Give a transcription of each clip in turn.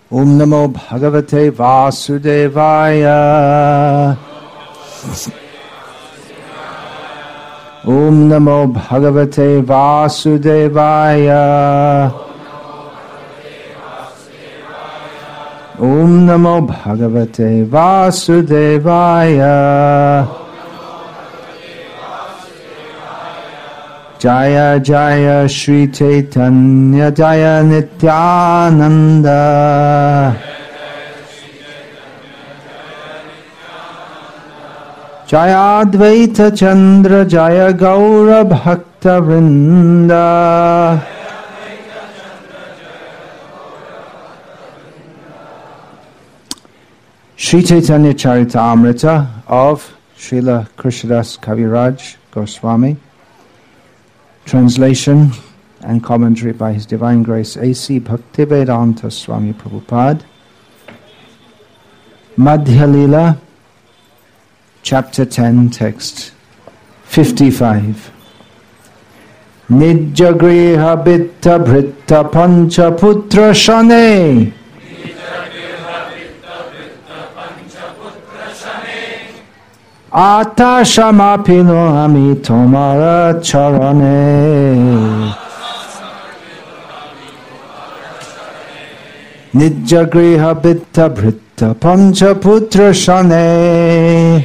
Om Namo Bhagavate Vasudevaya. Om Namo Bhagavate Vasudevaya. Om Namo Bhagavate Vasudevaya. Jaya Jaya Shri Chaitanya Jaya Nityananda. Jaya Advaita Chandra Jaya Gaura Bhakta Vrinda. Sri Chaitanya Charitamrita of Srila Krishnadas Kaviraj Goswami. Translation and commentary by His Divine Grace A.C. Bhaktivedanta Swami Prabhupada. Madhya Lila, Chapter 10, Text 55. Nijja griha bitta bhritta pancha putra shane. Ata shamapino ami tomara charane. Nijja griha bitta bhritta pancha putra shane.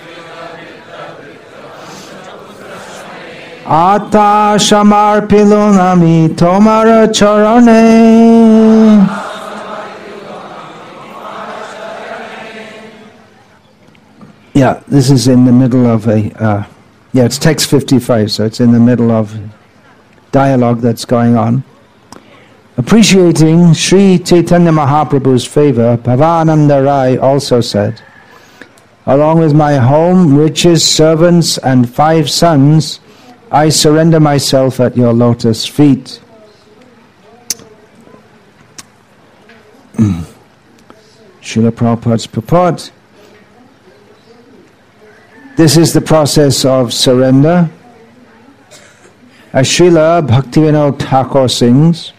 Ata shamarpilo ami tomara charane. Yeah, this is in the middle of it's text 55, so it's in the middle of dialogue that's going on. Appreciating Sri Chaitanya Mahaprabhu's favor, Bhavananda Rai also said, along with my home, riches, servants, and 5 sons, I surrender myself at your lotus feet. Srila Prabhupada's purport. This is the process of surrender. As Srila Bhaktivinoda Thakur sings,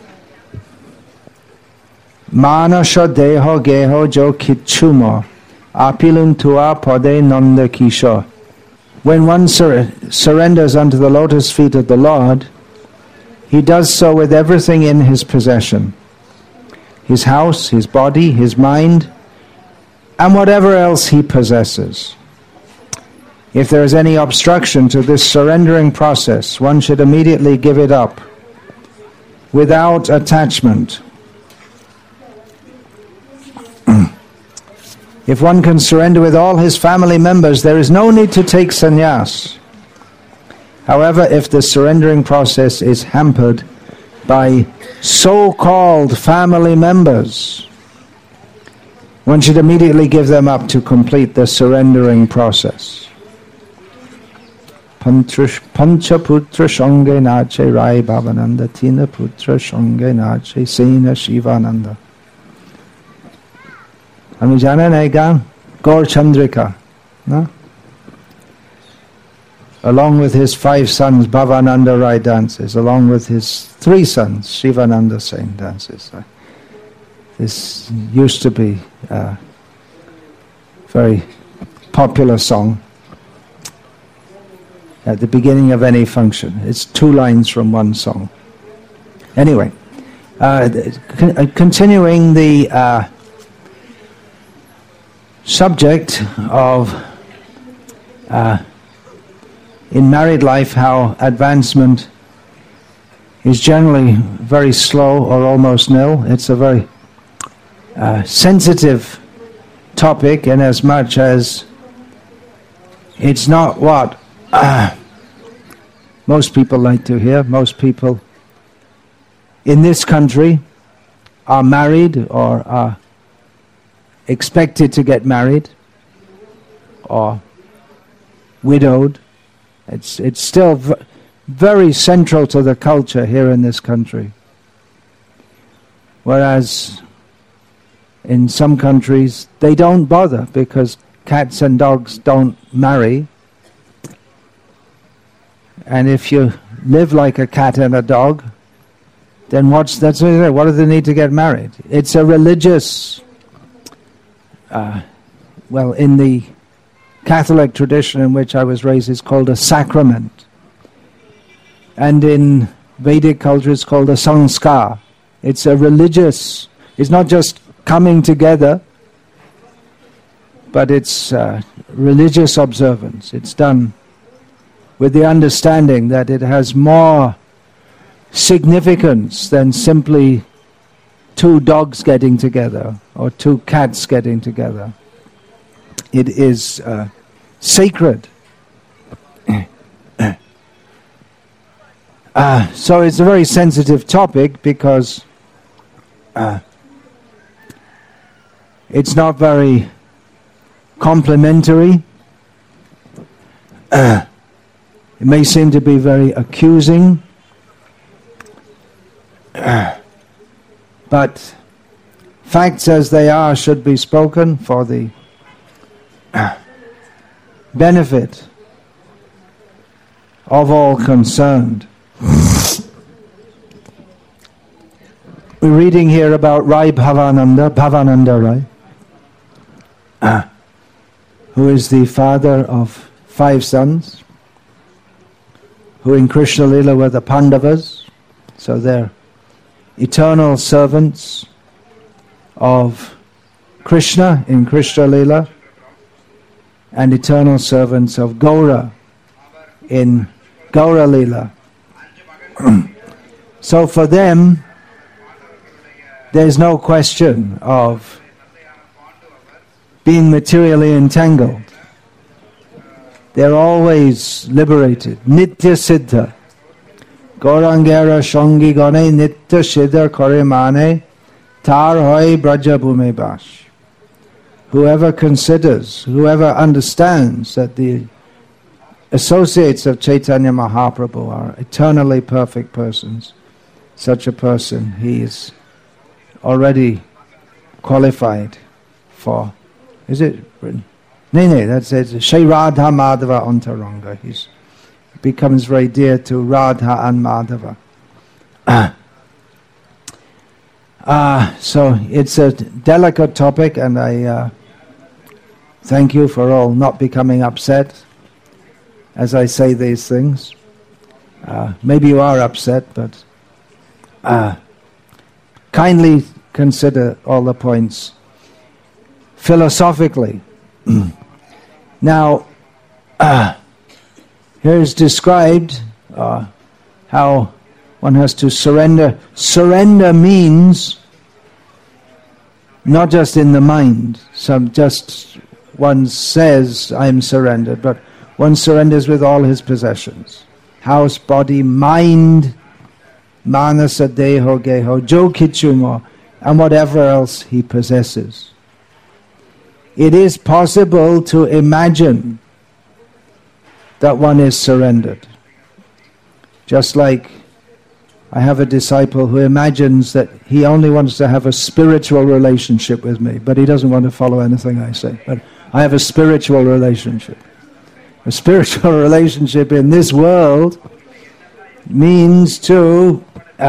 Manasha deho geho jo kichuma apilun tua pade nanda kisha. When one surrenders unto the lotus feet of the Lord, he does so with everything in his possession. His house, his body, his mind, and whatever else he possesses. If there is any obstruction to this surrendering process, one should immediately give it up, without attachment. If one can surrender with all his family members, there is no need to take sannyas. However, if the surrendering process is hampered by so-called family members, one should immediately give them up to complete the surrendering process. Pancha putra shange nache Rai Bhavananda Tina putra shange nache Sena Shivananda. Hame janen hai gan? Gaur Chandrika. No? Along with his 5 sons, Bhavananda Rai dances. Along with his 3 sons, Shivananda Sen dances. This used to be a very popular song at the beginning of any function. It's 2 lines from one song. Anyway, continuing the subject of in married life, how advancement is generally very slow or almost nil. It's a very sensitive topic, in as much as it's not what most people like to hear. Most people in this country are married or are expected to get married or widowed. It's still very central to the culture here in this country. Whereas in some countries they don't bother, because cats and dogs don't marry. And if you live like a cat and a dog, then what do they need to get married? It's a religious, in the Catholic tradition in which I was raised, it's called a sacrament. And in Vedic culture, it's called a sanskar. It's a religious, it's not just coming together, but it's religious observance. It's done with the understanding that it has more significance than simply two dogs getting together or two cats getting together. It is sacred. So it's a very sensitive topic because it's not very complimentary. It may seem to be very accusing. But facts as they are should be spoken for the benefit of all concerned. We're reading here about Rai Bhavananda Rai, who is the father of 5 sons, who in Krishna Lila were the Pandavas, so they're eternal servants of Krishna in Krishna Lila, and eternal servants of Gaura in Gaura Lila. So for them, there's no question of being materially entangled. They're always liberated. Nitya Siddha. Gaurangera Shongi Gane Nitya Siddha Kore Mane Tar Hoy Braja Bhume Bash. Whoever considers, whoever understands that the associates of Chaitanya Mahaprabhu are eternally perfect persons, such a person, he is already qualified for, is it written? No, that's it. Shri Radha Madhava Antaranga. He becomes very dear to Radha and Madhava. So it's a delicate topic, and I thank you for all not becoming upset as I say these things. Maybe you are upset, but kindly consider all the points philosophically. Now, here is described how one has to surrender. Surrender means not just in the mind. Just one says, I am surrendered, but one surrenders with all his possessions. House, body, mind, manasa, deho, geho, jo kichumo, and whatever else he possesses. It is possible to imagine that one is surrendered. Just like I have a disciple who imagines that he only wants to have a spiritual relationship with me, but he doesn't want to follow anything I say. But I have a spiritual relationship. A spiritual relationship in this world means to,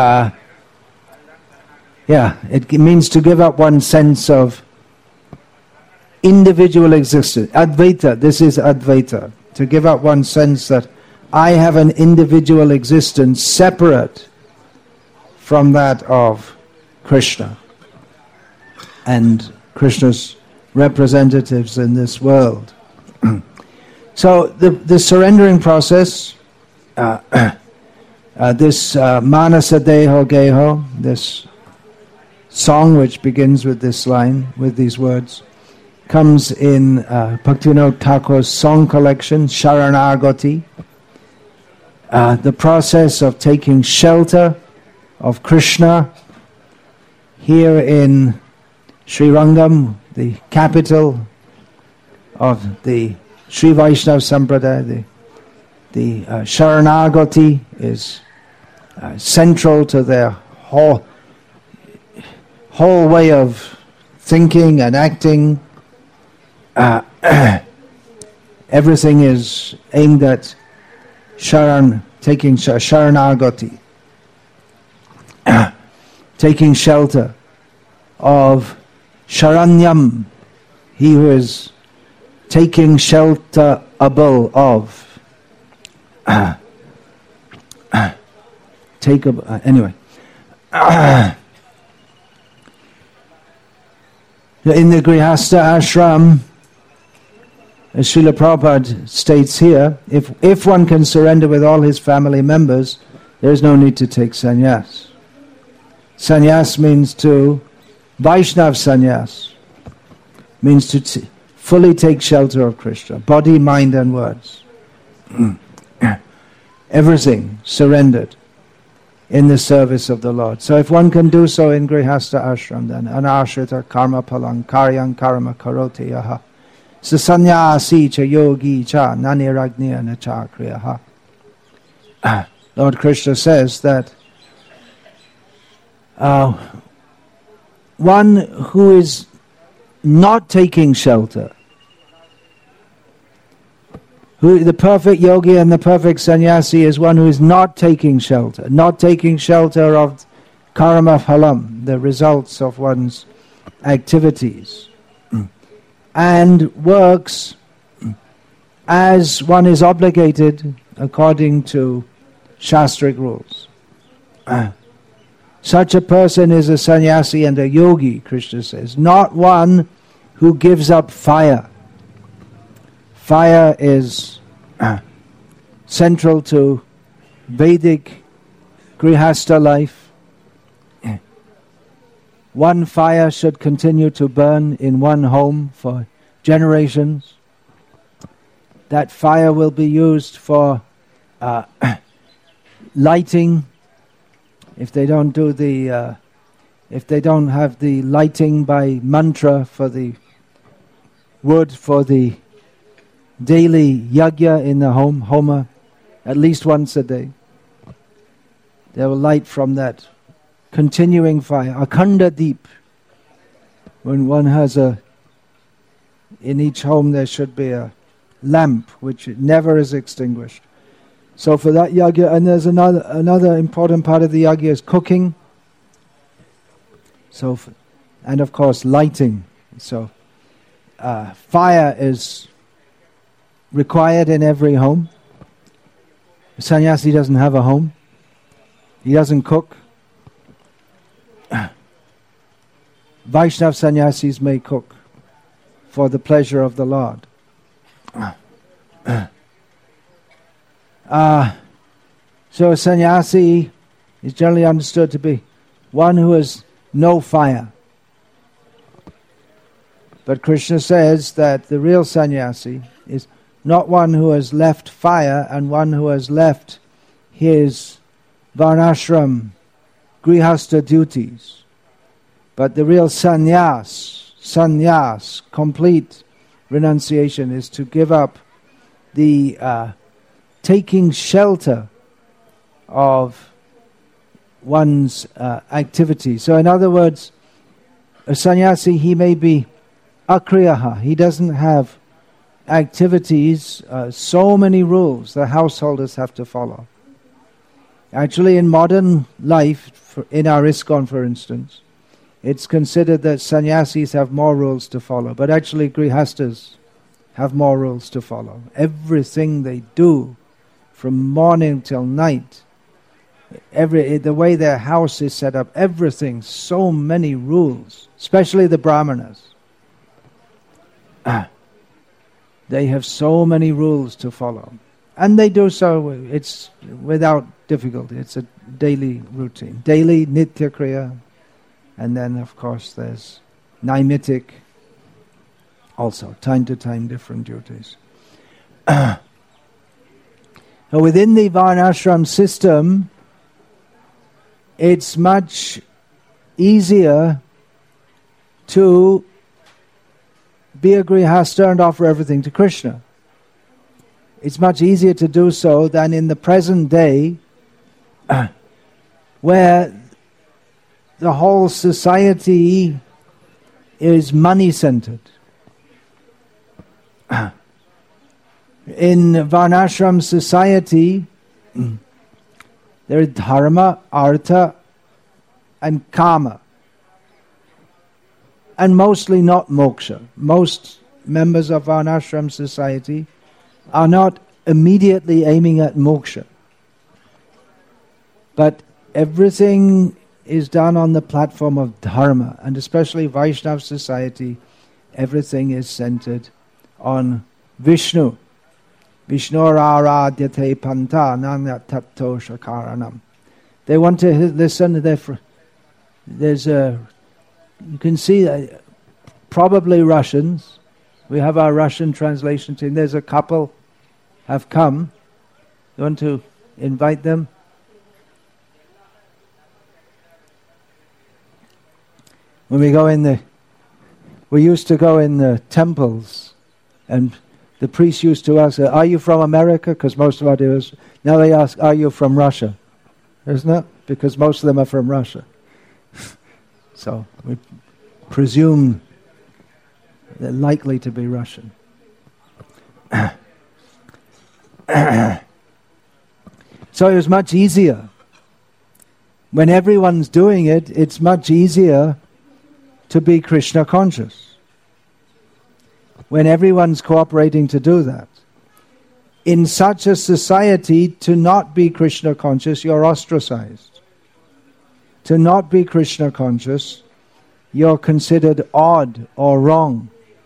it means to give up one sense of individual existence. Advaita, this is Advaita. To give up one sense that I have an individual existence separate from that of Krishna and Krishna's representatives in this world. So the surrendering process, this Manasa Deho Geho, this song which begins with this line, with these words, comes in Bhaktivinoda Thakur's song collection, Sharanagati. The process of taking shelter of Krishna here in Srirangam, the capital of the Sri Vaishnava Sampradaya. The Sharanagati is central to their whole way of thinking and acting. Everything is aimed at taking Sharanagati. taking shelter of Sharanyam, he who is taking shelterable of. Anyway. In the Grihastha ashram, as Srila Prabhupada states here, if one can surrender with all his family members, there is no need to take sannyas. Sannyas means to, Vaishnav sannyas, means to fully take shelter of Krishna, body, mind and words. Everything surrendered in the service of the Lord. So if one can do so in Grihastha ashram, then anashrita karma palang karyang karma karoti yaha. Sasanyasi cha yogi cha naniragniya na cha kriyaha. Lord Krishna says that one who is not taking shelter, the perfect yogi and the perfect sannyasi is one who is not taking shelter of karma phalam, the results of one's activities, and works as one is obligated according to shastric rules. Such a person is a sannyasi and a yogi, Krishna says, not one who gives up fire. Fire is central to Vedic Grihastha life. One fire should continue to burn in one home for generations. That fire will be used for lighting. If they don't have the lighting by mantra for the wood for the daily yajna in the home, homa, at least once a day, they will light from that continuing fire, Akhanda Deep. When one has in each home there should be a lamp which never is extinguished. So for that yajna, and there's another important part of the yajna is cooking. So, and of course lighting. So fire is required in every home. The sannyasi doesn't have a home. He doesn't cook. Vaishnav sannyasis may cook for the pleasure of the Lord. So a sannyasi is generally understood to be one who has no fire. But Krishna says that the real sannyasi is not one who has left fire and one who has left his varnashram, grihastha duties. But the real sannyas, complete renunciation, is to give up the taking shelter of one's activity. So in other words, a sannyasi, he may be akriyaha, he doesn't have activities, so many rules the householders have to follow. Actually, in modern life, in our ISKCON for instance, it's considered that sannyasis have more rules to follow, but actually grihastas have more rules to follow. Everything they do, from morning till night, the way their house is set up, everything, so many rules, especially the brahmanas. They have so many rules to follow. And they do so, it's without difficulty. It's a daily routine. Daily nitya kriya. And then, of course, there's naimitic, also, time to time, different duties. So within the varnashram system, it's much easier to be a grihastha and offer everything to Krishna. It's much easier to do so than in the present day, where the whole society is money-centered. In varnashram society, there is dharma, artha, and karma. And mostly not moksha. Most members of Varnashram society are not immediately aiming at moksha. But everything is done on the platform of dharma, and especially Vaishnava society, everything is centered on Vishnu. Vishnurāradyate panta nāna tatto shakaranam. They want to listen. There's a, you can see probably Russians. We have our Russian translation team. There's a couple have come. You want to invite them? When we used to go in the temples, and the priests used to ask, "Are you from America?" Because most of our dealers, now they ask, "Are you from Russia?" Isn't it? Because most of them are from Russia. So we presume they're likely to be Russian. So it was much easier. When everyone's doing it, it's much easier to be Krishna conscious. When everyone's cooperating to do that. In such a society, to not be Krishna conscious, you're ostracized. To not be Krishna conscious, you're considered odd or wrong.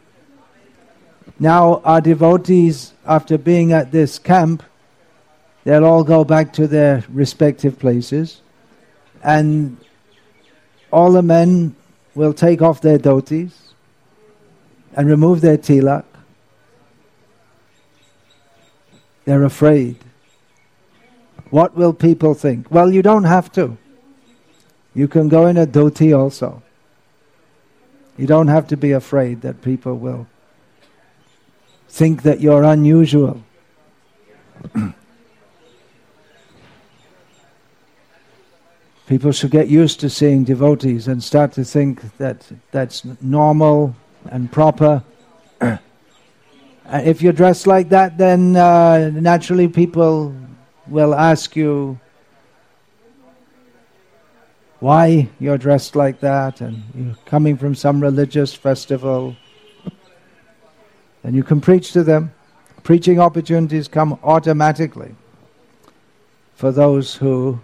Now our devotees, after being at this camp, they'll all go back to their respective places, and all the men will take off their dhotis and remove their tilak. They're afraid. What will people think? Well, you don't have to. You can go in a dhoti also. You don't have to be afraid that people will think that you're unusual. People should get used to seeing devotees and start to think that that's normal and proper. If you're dressed like that, then naturally people will ask you why you're dressed like that, and you're coming from some religious festival. And you can preach to them. Preaching opportunities come automatically for those who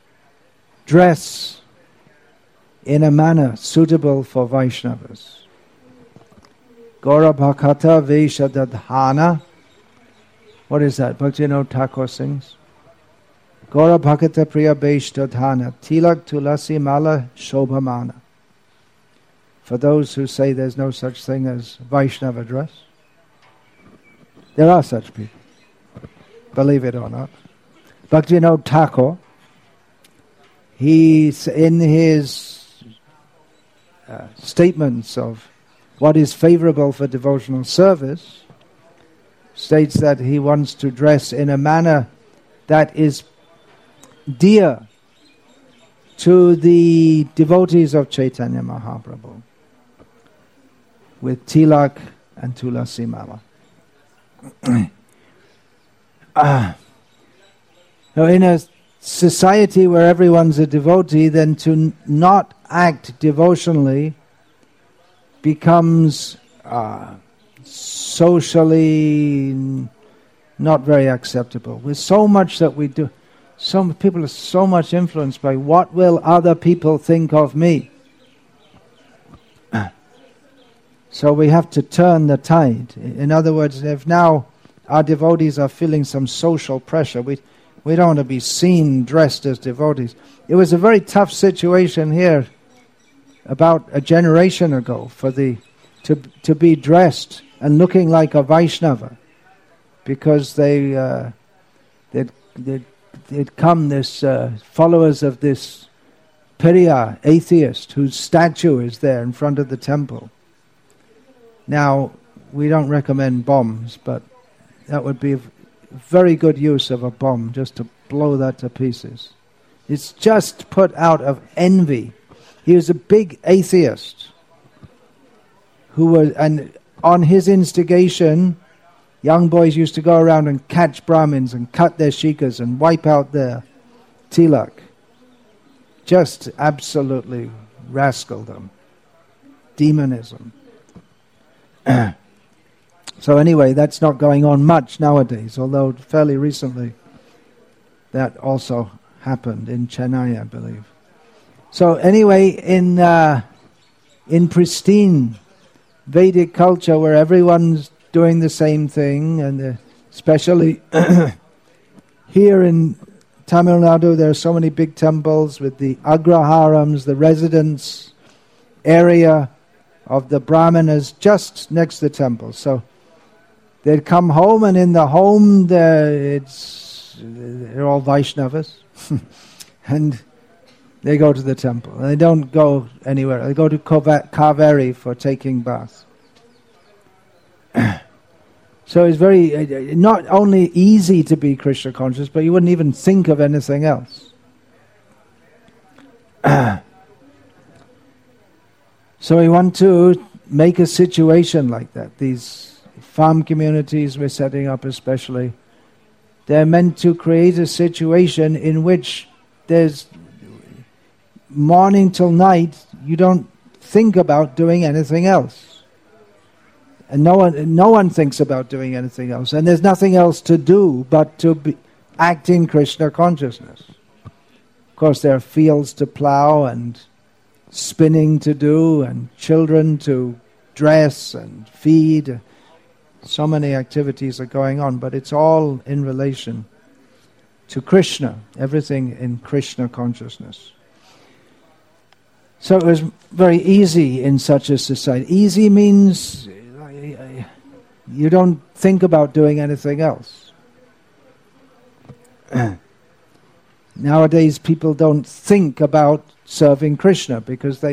dress in a manner suitable for Vaishnavas. Gaura Bhakata Veshadadhana. What is that? Bhaktivinoda Thakur sings. Gaura Bhakata Priya Veshadadhana Tilak Tulasi Mala Shobhamana. For those who say there's no such thing as Vaishnava dress, there are such people, believe it or not. Bhaktivinoda Thakur, he's in his statements of what is favorable for devotional service, states that he wants to dress in a manner that is dear to the devotees of Chaitanya Mahaprabhu, with tilak and tulasi mala. Now in a society where everyone's a devotee, then to not act devotionally becomes socially not very acceptable. With so much that we do, some people are so much influenced by what will other people think of me. So we have to turn the tide. In other words, if now our devotees are feeling some social pressure, we don't want to be seen dressed as devotees. It was a very tough situation here about a generation ago for to be dressed and looking like a Vaishnava, because they'd come this followers of this Periyar atheist whose statue is there in front of the temple. Now, we don't recommend bombs, but that would be a very good use of a bomb, just to blow that to pieces. It's just put out of envy. He was a big atheist and on his instigation, young boys used to go around and catch Brahmins and cut their shikas and wipe out their tilak. just absolutely rascaldom, demonism. So anyway, that's not going on much nowadays, although fairly recently that also happened in Chennai, I believe. So anyway, in pristine Vedic culture where everyone's doing the same thing, and especially here in Tamil Nadu, there are so many big temples with the agraharams, the residence area of the brahmanas just next to the temple. So they'd come home, and in the home they're all Vaishnavas, and they go to the temple. They don't go anywhere. They go to Kaveri for taking bath. So it's very, not only easy to be Krishna conscious, but you wouldn't even think of anything else. So we want to make a situation like that. These farm communities we're setting up especially, they're meant to create a situation in which there's morning till night, you don't think about doing anything else. And no one thinks about doing anything else. And there's nothing else to do but to act in Krishna consciousness. Of course, there are fields to plow and spinning to do and children to dress and feed. So many activities are going on, but it's all in relation to Krishna, everything in Krishna consciousness. So it was very easy in such a society. Easy means you don't think about doing anything else. Nowadays people don't think about serving Krishna because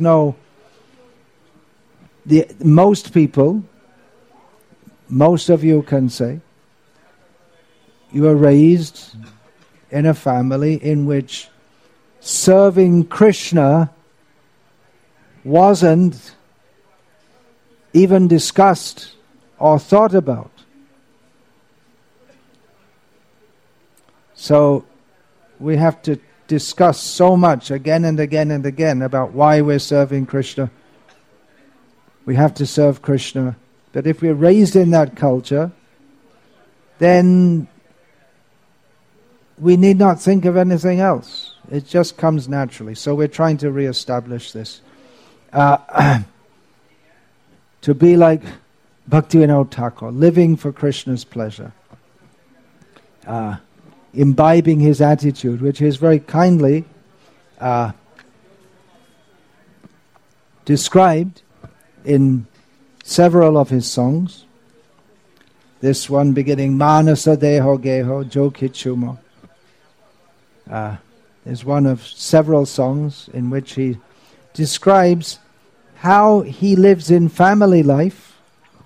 most people, most of you can say, you were raised in a family in which serving Krishna wasn't even discussed or thought about. So we have to discuss so much again and again and again about why we're serving Krishna. We have to serve Krishna. But if we're raised in that culture, then we need not think of anything else. It just comes naturally. So we're trying to re-establish this. To be like Bhaktivinoda Thakur, living for Krishna's pleasure, imbibing his attitude, which is very kindly described in several of his songs. This one beginning, Manasa Deho Geho Jo Kichumo, is one of several songs in which he describes how he lives in family life,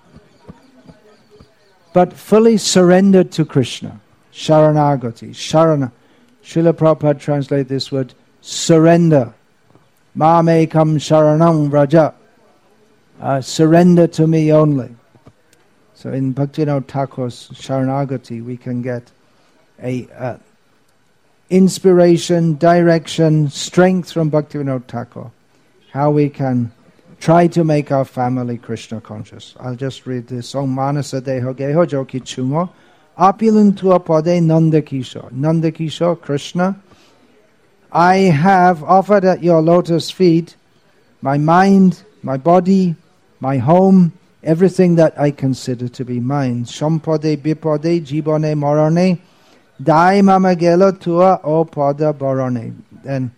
but fully surrendered to Krishna. Sharanagati. Sharana. Srila Prabhupada translates this word, surrender. Mamekam sharanam vraja. Surrender to me only. So in Bhaktivinoda Thakur's Sharanagati we can get a inspiration, direction, strength from Bhaktivinoda Thakur. How we can try to make our family Krishna conscious. I'll just read this song. Manasa Deho Geho Jo Kichumo Apiluntua Pade Nanda Kishore. Nanda Kishore, Krishna, I have offered at your lotus feet my mind, my body, my home, everything that I consider to be mine. Shampade Bipade Jibone Morone Dai Mama Gela Tua O Pada Borone. And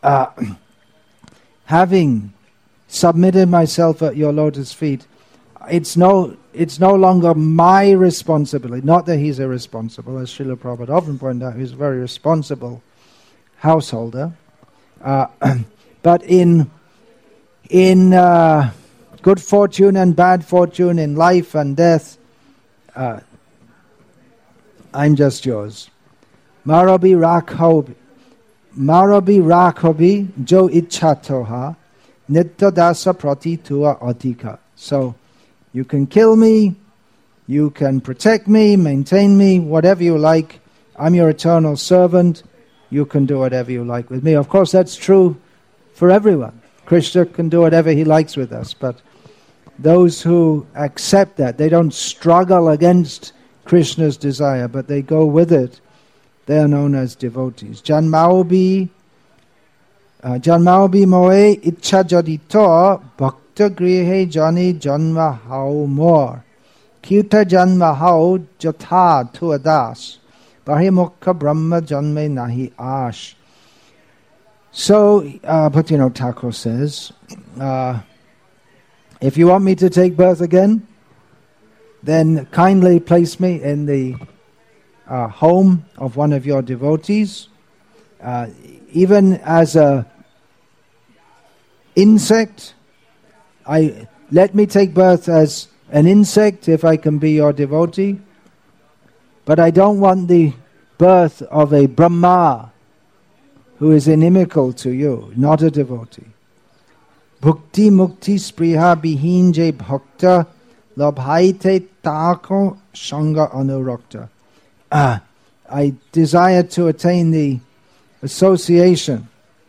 having submitted myself at your lotus feet, it's no longer my responsibility. Not that he's irresponsible, as Srila Prabhupada often pointed out, he's a very responsible householder. But in good fortune and bad fortune, in life and death, I'm just yours. Marabi rakhobi jo ichatoha nitya dasa prati tua atika. So you can kill me, you can protect me, maintain me, whatever you like. I'm your eternal servant. you can do whatever you like with me. Of course, that's true for everyone. Krishna can do whatever he likes with us, but those who accept that, they don't struggle against Krishna's desire, but they go with it, they are known as devotees. Janmaobi moe ichha jadito bhakta grihe jani janma hao more. Kirta janma hao jatha tu adas. Bahimukha brahma janme nahi ash. So, Bhaktivinoda Thakur says, if you want me to take birth again, then kindly place me in the home of one of your devotees. Even as a insect, let me take birth as an insect if I can be your devotee. But I don't want the birth of a Brahma who is inimical to you, not a devotee. Bhukti mukti spriha bihinje bhakta labhaite tako sangha anurakta. I desire to attain the association,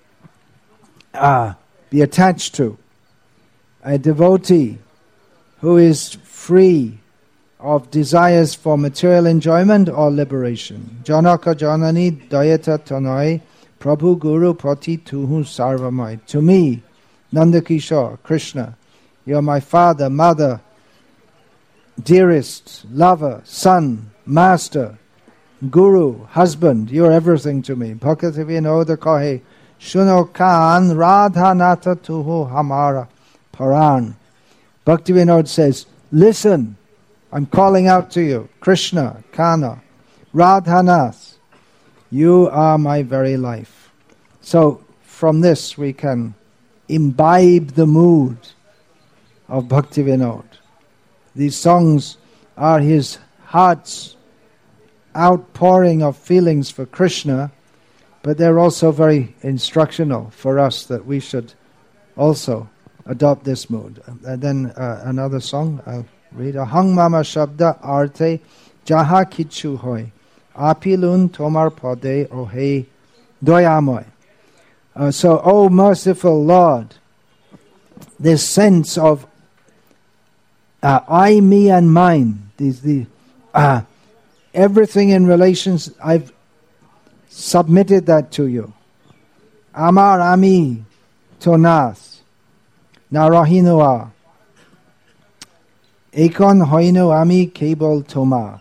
be attached to a devotee who is free of desires for material enjoyment or liberation. Janaka janani dayata tanai Prabhu Guru Pati Tuhu Sarvamai. To me, Nandakishore, Krishna, you are my father, mother, dearest, lover, son, master, guru, husband. You are everything to me. Bhakti Vinoda kahe, Shuno Khan Radhanata Tuhu Hamara Paran. Bhaktivinoda says, listen, I'm calling out to you. Krishna, Kana, Radhanath, you are my very life. So from this we can imbibe the mood of Bhaktivinoda. These songs are his heart's outpouring of feelings for Krishna, but they're also very instructional for us that we should also adopt this mood. And then another song I'll read. Ahang mama shabda arte jaha kichu hoy apilun tomar pade ohe doyamoy. So, O merciful Lord, this sense of I, me and mine, everything in relations, I've submitted that to you. Amar ami tonas narahinoa ekon hoino ami kebol toma.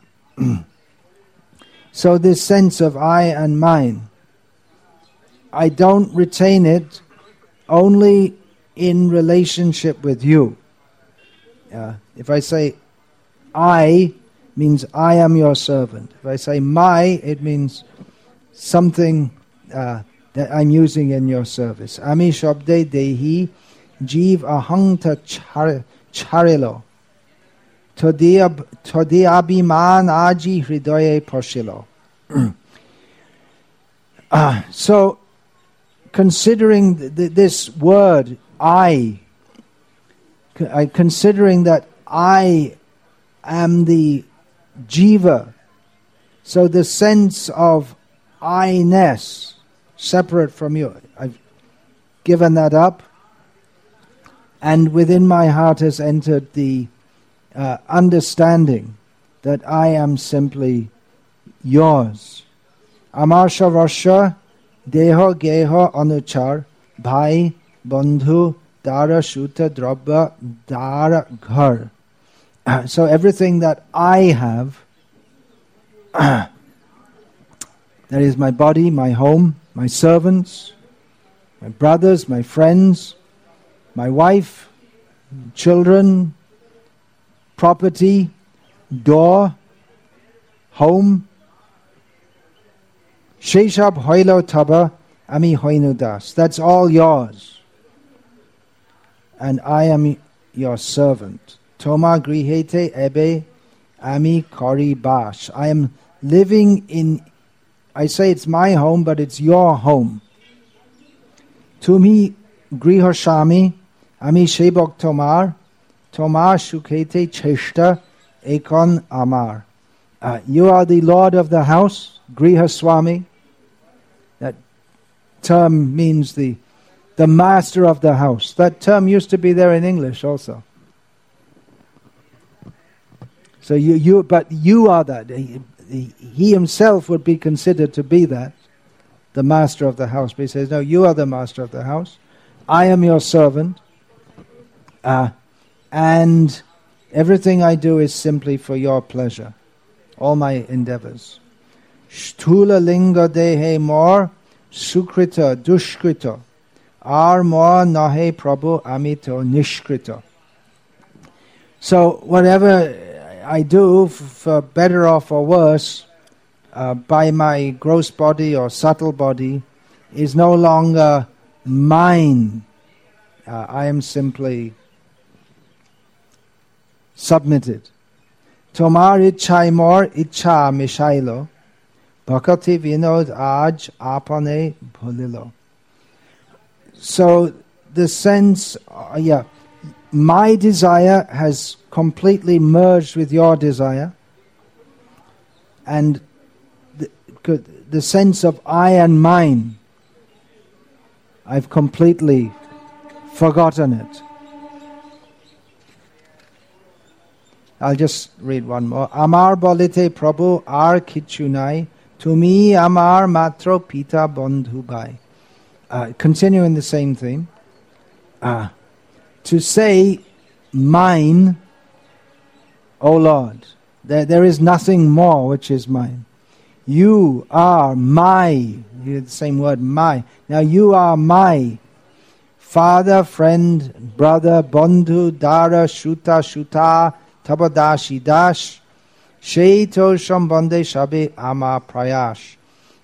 So this sense of I and mine, I don't retain it only in relationship with you. If I say I, means I am your servant. If I say my, it means something that I'm using in your service. Ami shabde dehi jeev ahangta charilo todi abhiman aji hridaye pashilo. So, considering this word, considering that I am the jiva, so the sense of I-ness, separate from you, I've given that up, and within my heart has entered the understanding that I am simply yours. Amarsha Varsha Deho Geho Anuchar Bhai Bandhu Dara Shuta Drabba Dara Ghar. So everything that I have, that is my body, my home, my servants, my brothers, my friends, my wife, children, property, door, home, Sheshab hoilo taba ami hoinu das. That's all yours. And I am your servant. Toma grihete ebe ami kori bash. I am living in, I say it's my home, but it's your home. Tumi grihoshami ami shebok tomar. Tomar shukete cheshta ekon amar. You are the Lord of the house, Griha Swami. That term means the master of the house. That term used to be there in English also. So but you are that. He himself would be considered to be that, the master of the house. But he says, no, you are the master of the house. I am your servant. And everything I do is simply for your pleasure. All my endeavors. Sthula linga dehe mor sukrita dushkrita. Ar mor nahe prabhu amito nishkrita. So whatever I do, for better or for worse, by my gross body or subtle body, is no longer mine. I am simply submitted. Tomar ichhai mor ichha mishailo, bhakati vinod aj apane bhulilo. So the sense, my desire has completely merged with your desire, and the sense of I and mine, I've completely forgotten it. I'll just read one more. Amar bolite Prabhu ar kichunai, tumi amar matro pita bandhubai. Continuing the same theme. To say, mine, O Lord, there is nothing more which is mine. You are my, you hear the same word, my. Now you are my father, friend, brother, bandhu, dara, shuta, shuta, tabadashi, dash, sheito, shambande, shabe, ama, prayash.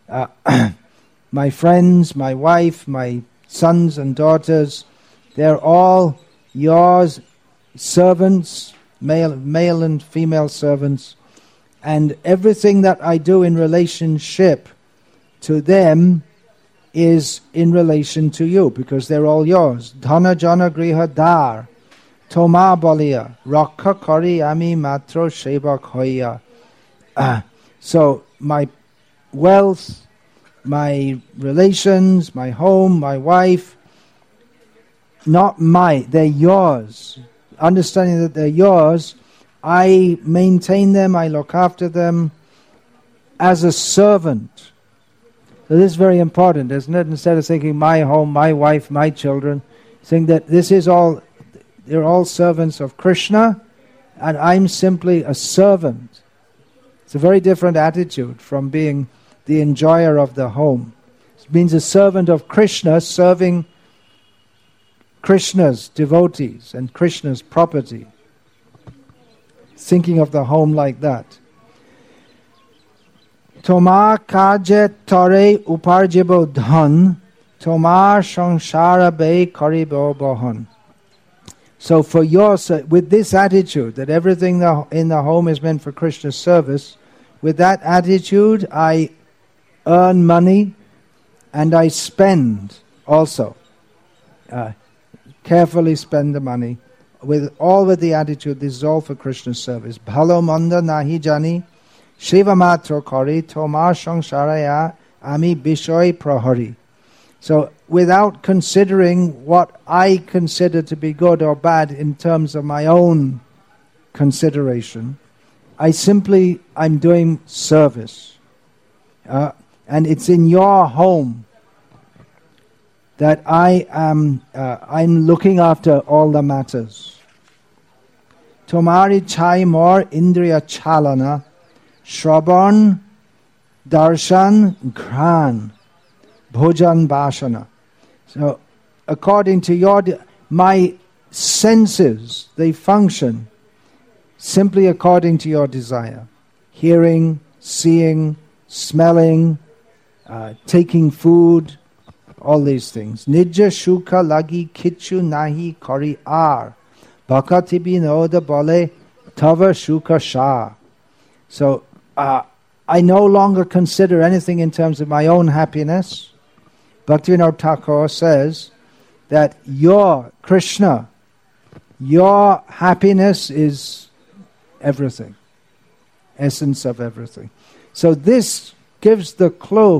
My friends, my wife, my sons and daughters, they're all yours, servants, male and female servants, and everything that I do in relationship to them is in relation to you, because they're all yours. Dhana jana griha dar, toma balia, rakha kari ami matro sheba khoya. So my wealth, my relations, my home, my wife, not they're yours. Understanding that they're yours, I maintain them, I look after them as a servant. So this is very important, isn't it? Instead of thinking my home, my wife, my children, saying that they're all servants of Krishna, and I'm simply a servant. It's a very different attitude from being the enjoyer of the home. It means a servant of Krishna serving Krishna's devotees and Krishna's property. Thinking of the home like that. Tomar kaje tore uparjibo dhan, tomar samsara be karibo bohan. So with this attitude, that everything in the home is meant for Krishna's service, with that attitude I earn money and I spend also. Carefully spend the money, with the attitude, this is all for Krishna's service. Bhalo manda nahi jani, shiva matro kari, tomar sangsaraya ami bishoy prahari. So without considering what I consider to be good or bad in terms of my own consideration, I'm doing service. And it's in your home that I'm looking after all the matters. Tomari chai mor indriya chalana, shraban, darshan, gran, bhojan bhashana. So, according to my senses, they function simply according to your desire. Hearing, seeing, smelling, taking food, all these things. Nijja shuka lagi kichu nahi kari ar. Bhakati binoda bole tava shuka sha. So I no longer consider anything in terms of my own happiness. Bhaktivinoda Thakur says that your Krishna, your happiness is everything. Essence of everything. So this gives the clue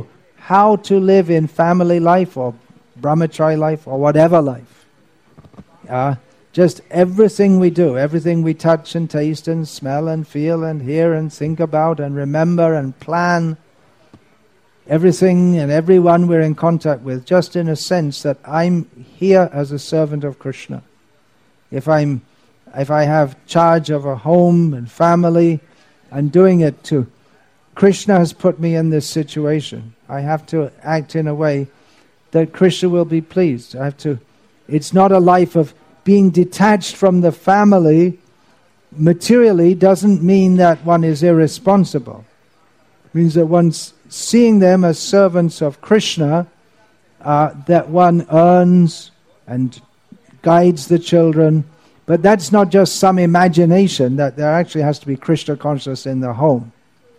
how to live in family life or brahmachari life or whatever life. Just everything we do, everything we touch and taste and smell and feel and hear and think about and remember and plan, everything and everyone we're in contact with, just in a sense that I'm here as a servant of Krishna. If I have charge of a home and family, I'm doing it to Krishna has put me in this situation. I have to act in a way that Krishna will be pleased. It's not a life of being detached from the family materially doesn't mean that one is irresponsible. It means that one's seeing them as servants of Krishna, that one earns and guides the children. But that's not just some imagination, that there actually has to be Krishna consciousness in the home.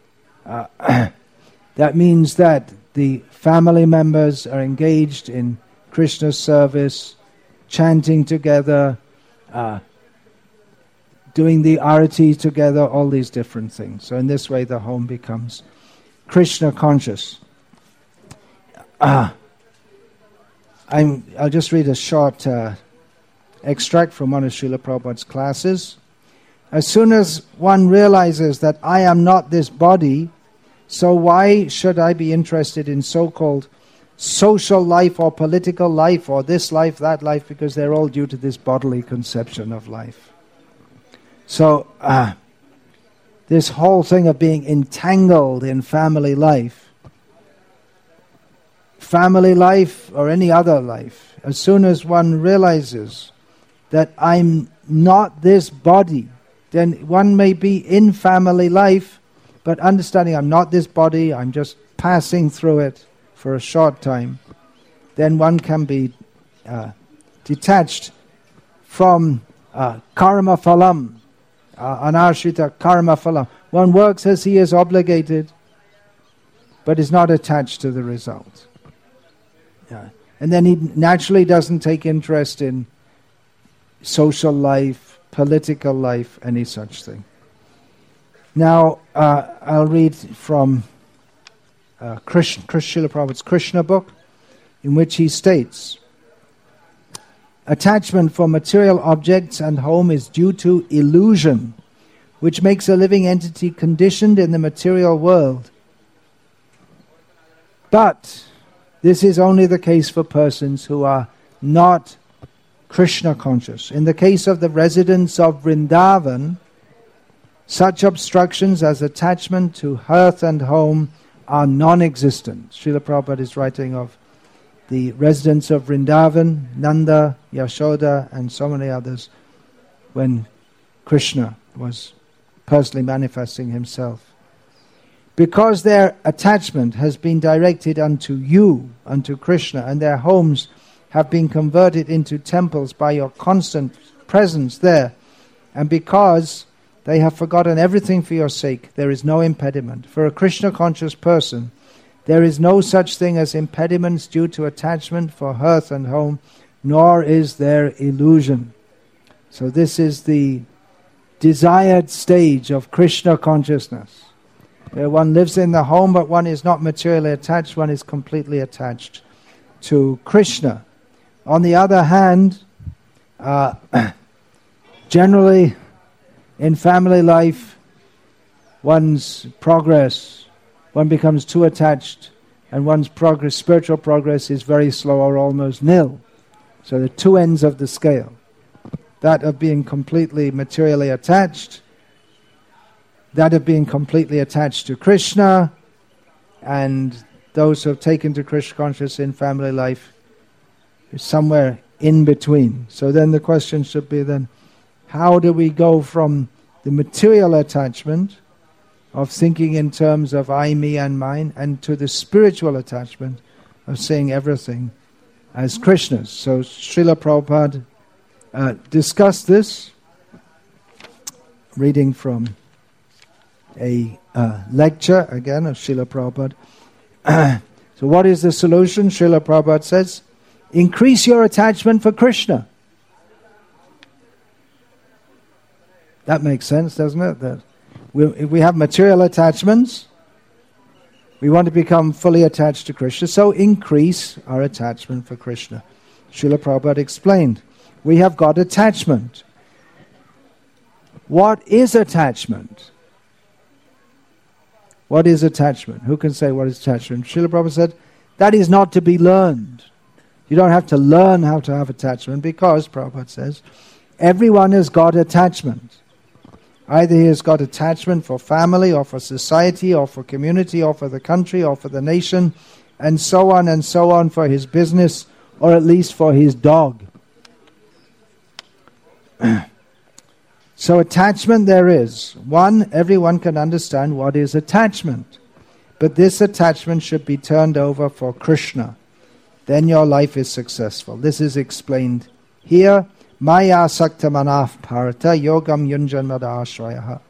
That means that the family members are engaged in Krishna's service, chanting together, doing the arati together, all these different things. So in this way the home becomes Krishna conscious. I'll just read a short extract from one of Srila Prabhupada's classes. As soon as one realizes that I am not this body, so why should I be interested in so-called social life or political life or this life, that life, because they're all due to this bodily conception of life. So this whole thing of being entangled in family life or any other life, as soon as one realizes that I'm not this body, then one may be in family life, but understanding I'm not this body, I'm just passing through it for a short time, then one can be detached from karma phalam, anashrita karma phalam. One works as he is obligated, but is not attached to the result. And then he naturally doesn't take interest in social life, political life, any such thing. Now, I'll read from Srila Prabhupada's Krishna book, in which he states, attachment for material objects and home is due to illusion, which makes a living entity conditioned in the material world. But this is only the case for persons who are not Krishna conscious. In the case of the residents of Vrindavan, such obstructions as attachment to hearth and home are non-existent. Srila Prabhupada is writing of the residents of Vrindavan, Nanda, Yashoda, and so many others, when Krishna was personally manifesting himself. Because their attachment has been directed unto you, unto Krishna, and their homes have been converted into temples by your constant presence there, and because they have forgotten everything for your sake, there is no impediment. For a Krishna-conscious person, there is no such thing as impediments due to attachment for hearth and home, nor is there illusion. So this is the desired stage of Krishna consciousness, where one lives in the home, but one is not materially attached, one is completely attached to Krishna. On the other hand, generally in family life, one's progress, one becomes too attached, and one's progress, spiritual progress, is very slow or almost nil. So the two ends of the scale, that of being completely materially attached, that of being completely attached to Krishna, and those who have taken to Krishna consciousness in family life, is somewhere in between. So then the question should be then, how do we go from the material attachment of thinking in terms of I, me and mine, and to the spiritual attachment of seeing everything as Krishna's? So Srila Prabhupada discussed this, reading from a lecture, again, of Srila Prabhupada. So what is the solution? Srila Prabhupada says, increase your attachment for Krishna. That makes sense, doesn't it? That if we have material attachments, We want to become fully attached to Krishna, so increase our attachment for Krishna. Srila Prabhupada explained, we have got attachment. What is attachment? What is attachment? Who can say what is attachment? Srila Prabhupada said, that is not to be learned. You don't have to learn how to have attachment because, Prabhupada says, everyone has got attachment. Either he has got attachment for family or for society or for community or for the country or for the nation and so on for his business or at least for his dog. So attachment there is. One, everyone can understand what is attachment. But this attachment should be turned over for Krishna. Then your life is successful. This is explained here. Maya sakta manaf parata yogam yunjanmada ashrayaha.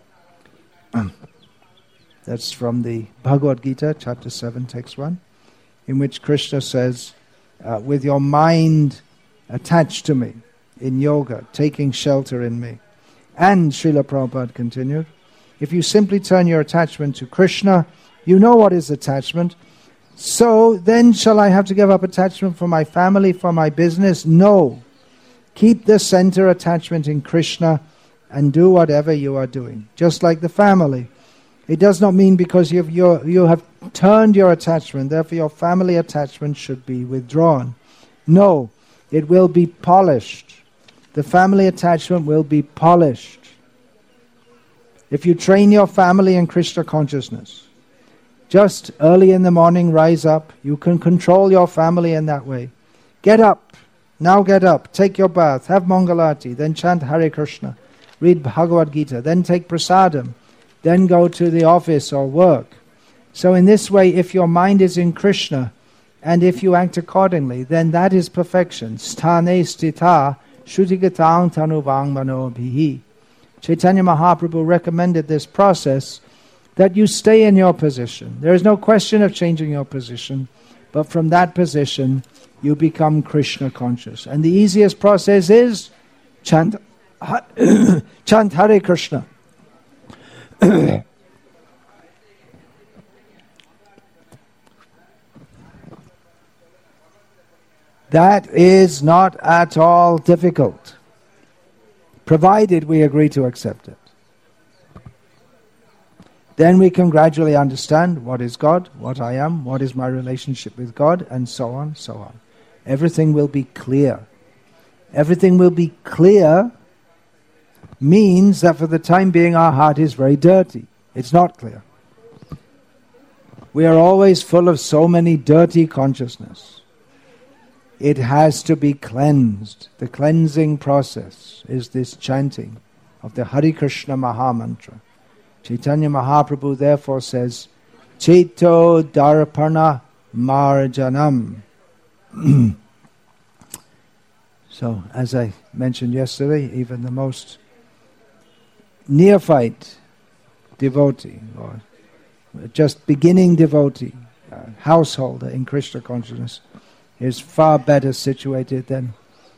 That's from the Bhagavad Gita, chapter 7, text 1, in which Krishna says, with your mind attached to me in yoga, taking shelter in me. And Srila Prabhupada continued, if you simply turn your attachment to Krishna, you know what is attachment. So then shall I have to give up attachment for my family, for my business? No. Keep the center attachment in Krishna and do whatever you are doing. Just like the family. It does not mean because you have turned your attachment, therefore your family attachment should be withdrawn. No, it will be polished. The family attachment will be polished. If you train your family in Krishna consciousness, just early in the morning rise up, you can control your family in that way. Get up, now get up, take your bath, have Mangalati, then chant Hare Krishna, read Bhagavad Gita, then take prasadam, then go to the office or work. So in this way, if your mind is in Krishna, and if you act accordingly, then that is perfection. Sthane stita Shruti-gatang tanuvang manobhihi. Chaitanya Mahaprabhu recommended this process that you stay in your position. There is no question of changing your position, but from that position you become Krishna conscious. And the easiest process is chant Hare Krishna. That is not at all difficult, provided we agree to accept it. Then we can gradually understand what is God, what I am, what is my relationship with God, and so on, so on. Everything will be clear. Everything will be clear means that for the time being our heart is very dirty. It's not clear. We are always full of so many dirty consciousness. It has to be cleansed. The cleansing process is this chanting of the Hare Krishna Maha Mantra. Chaitanya Mahaprabhu therefore says, Chaito Darpana Marjanam. So, as I mentioned yesterday, even the most neophyte devotee, or just beginning devotee, householder in Krishna consciousness, is far better situated than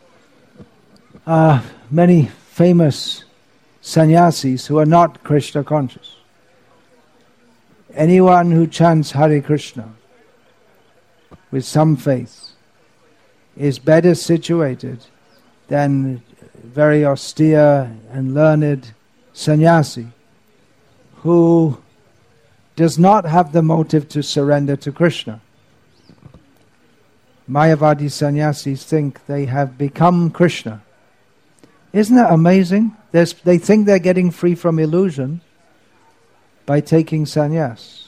many famous sannyasis who are not Krishna conscious. Anyone who chants Hare Krishna with some faith is better situated than very austere and learned sannyasi who does not have the motive to surrender to Krishna. Mayavadi sannyasis think they have become Krishna. Isn't that amazing? They think they're getting free from illusion by taking sannyas.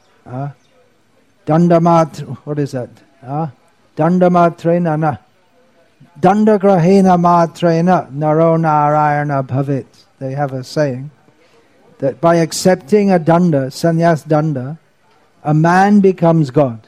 Dandamat, what is that? Dandamatrena, Dandagrahena matrena naro narayana bhavit. They have a saying that by accepting a danda, sannyas danda, a man becomes God.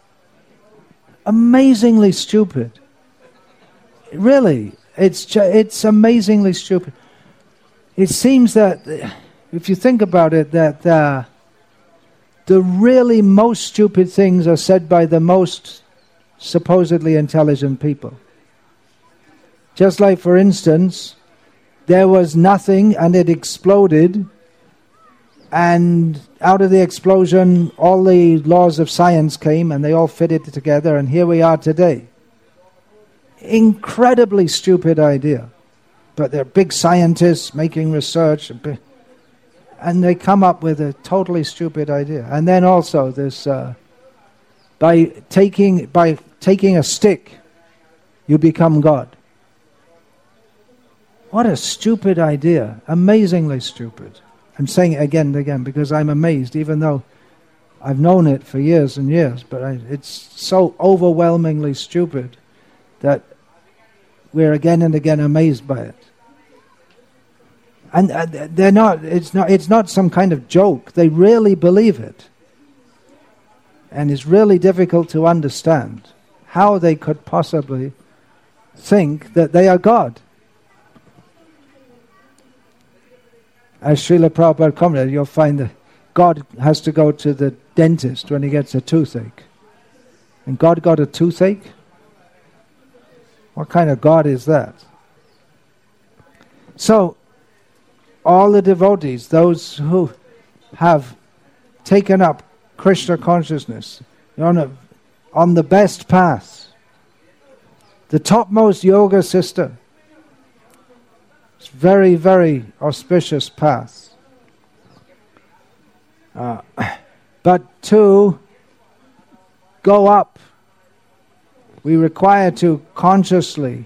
Amazingly stupid. Really, it's amazingly stupid. It seems that, if you think about it, that the really most stupid things are said by the most supposedly intelligent people. Just like, for instance, there was nothing and it exploded. And out of the explosion, all the laws of science came and they all fitted together, and here we are today. Incredibly stupid idea. But they're big scientists making research, and they come up with a totally stupid idea. And then also this, by taking a stick, you become God. What a stupid idea. Amazingly stupid. I'm saying it again and again because I'm amazed, even though I've known it for years and years, but it's so overwhelmingly stupid that we're again and again amazed by it. And they're not. It's not some kind of joke. They really believe it, and it's really difficult to understand how they could possibly think that they are God. As Srila Prabhupada commented, you'll find that God has to go to the dentist when he gets a toothache. And God got a toothache? What kind of God is that? So, all the devotees, those who have taken up Krishna consciousness on the best path, the topmost yoga system, it's very, very auspicious path. But to go up, we require to consciously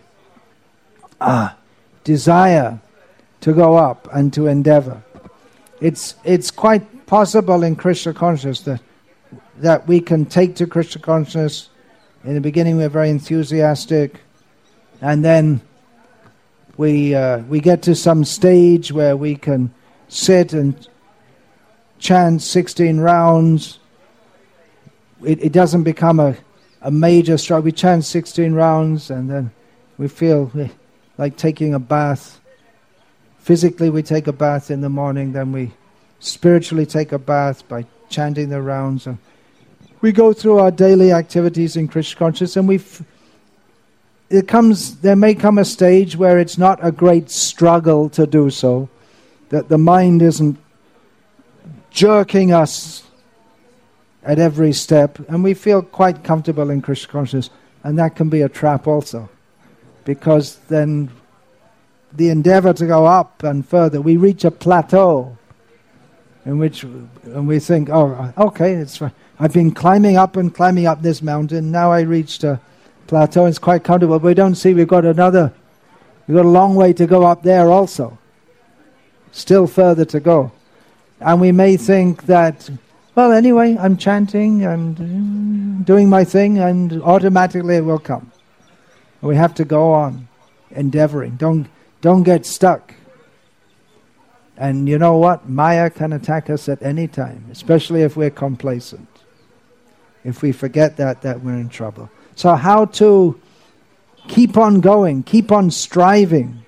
desire to go up and to endeavor. It's quite possible in Krishna consciousness that we can take to Krishna consciousness. In the beginning we're very enthusiastic, and then we get to some stage where we can sit and chant 16 rounds. It doesn't become a major struggle. We chant 16 rounds and then we feel like taking a bath. Physically we take a bath in the morning, then we spiritually take a bath by chanting the rounds. And we go through our daily activities in Krishna consciousness, and there may come a stage where it's not a great struggle to do so, that the mind isn't jerking us at every step, and we feel quite comfortable in Krishna consciousness, and that can be a trap also, because then the endeavor to go up and further, we reach a plateau in which and we think, oh, okay, it's fine. I've been climbing up this mountain, now I reached a plateau, it's quite comfortable. But we don't see we've got a long way to go up there also. Still further to go. And we may think that, well, anyway, I'm chanting and doing my thing and automatically it will come. We have to go on endeavoring. Don't get stuck. And you know what? Maya can attack us at any time, especially if we're complacent. If we forget that we're in trouble. So how to keep on going, keep on striving.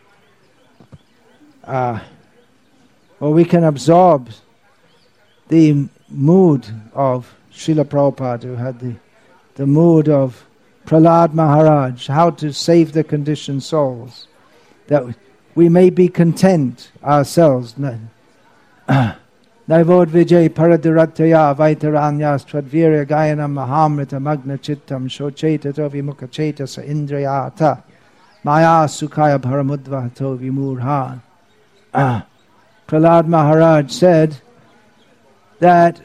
Or we can absorb the mood of Srila Prabhupada, who had the mood of Prahlad Maharaj, how to save the conditioned souls. That we may be content ourselves. Naivod vijay paradirataya vaitaranyas tradvirya gayanam mahamrita magna chittam shocheta to vimukha cheta sa indriyata maya sukhaya bharamudvato vimurhan. Prahlad Maharaj said that